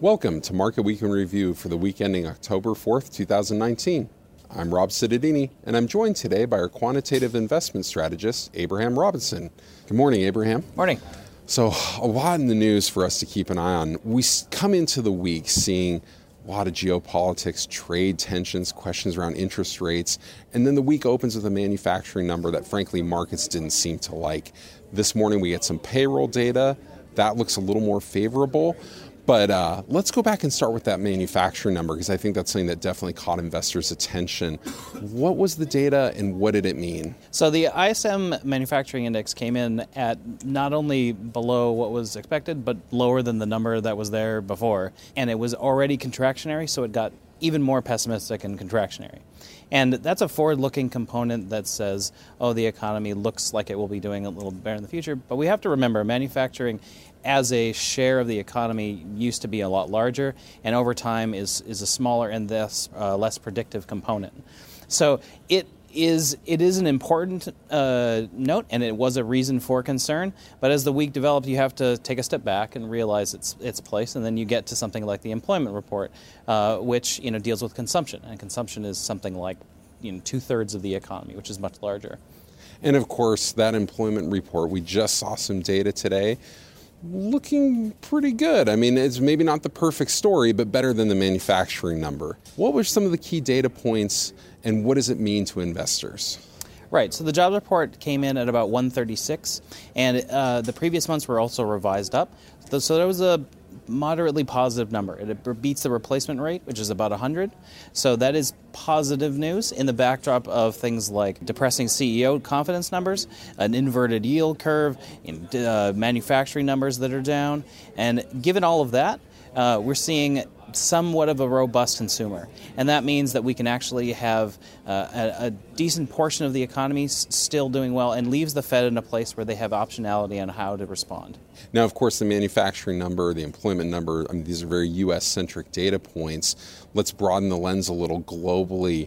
Welcome to Market Week in Review for the week ending October 4th, 2019. I'm Rob Cittadini, and I'm joined today by our quantitative investment strategist, Abraham Robinson. Good morning, Abraham. Morning. So, a lot in the news for us to keep an eye on. We come into the week seeing a lot of geopolitics, trade tensions, questions around interest rates, and then the week opens with a manufacturing number that, frankly, markets didn't seem to like. This morning we get some payroll data. That looks a little more favorable. But let's go back and start with that manufacturing number, because I think that's something that definitely caught investors' attention. What was the data and what did it mean? So the ISM Manufacturing Index came in at not only below what was expected, but lower than the number that was there before. And it was already contractionary, so it got even more pessimistic and contractionary. And that's a forward-looking component that says, oh, the economy looks like it will be doing a little better in the future. But we have to remember, manufacturing as a share of the economy used to be a lot larger, and over time is a smaller and thus less predictive component. So it is an important note, and it was a reason for concern. But as the week developed, you have to take a step back and realize its place, and then you get to something like the employment report, which deals with consumption, and consumption is something like 2/3 of the economy, which is much larger. And of course, that employment report, we just saw some data today, looking pretty good. I mean, it's maybe not the perfect story, but better than the manufacturing number. What were some of the key data points, and what does it mean to investors? Right. So the jobs report came in at about 136, and the previous months were also revised up. So there was a moderately positive number. It beats the replacement rate, which is about 100. So that is positive news in the backdrop of things like depressing CEO confidence numbers, an inverted yield curve, manufacturing numbers that are down. And given all of that, we're seeing somewhat of a robust consumer. And that means that we can actually have a decent portion of the economy still doing well, and leaves the Fed in a place where they have optionality on how to respond. Now, of course, the manufacturing number, the employment number, these are very U.S.-centric data points. Let's broaden the lens a little globally.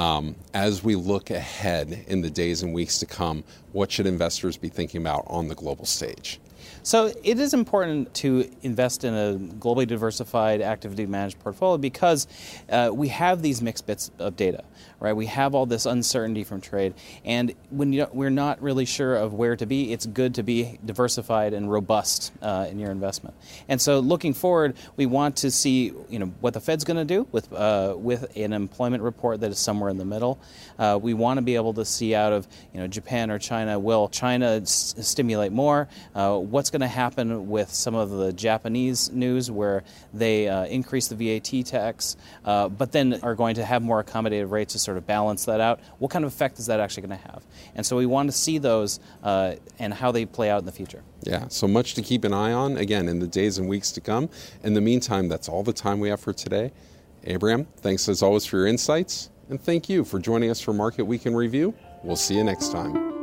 As we look ahead in the days and weeks to come, what should investors be thinking about on the global stage? So it is important to invest in a globally diversified, actively managed portfolio because we have these mixed bits of data, right? We have all this uncertainty from trade, and when we're not really sure of where to be, it's good to be diversified and robust in your investment. And so looking forward, we want to see what the Fed's going to do with an employment report that is somewhere in the middle. We want to be able to see out of Japan or China. Will China stimulate more? What's going to happen with some of the Japanese news where they increase the VAT tax, but then are going to have more accommodative rates to sort of balance that out? What kind of effect is that actually going to have? And so we want to see those and how they play out in the future. Yeah, so much to keep an eye on, again, in the days and weeks to come. In the meantime, that's all the time we have for today. Abraham, thanks as always for your insights, and thank you for joining us for Market Week in Review. We'll see you next time.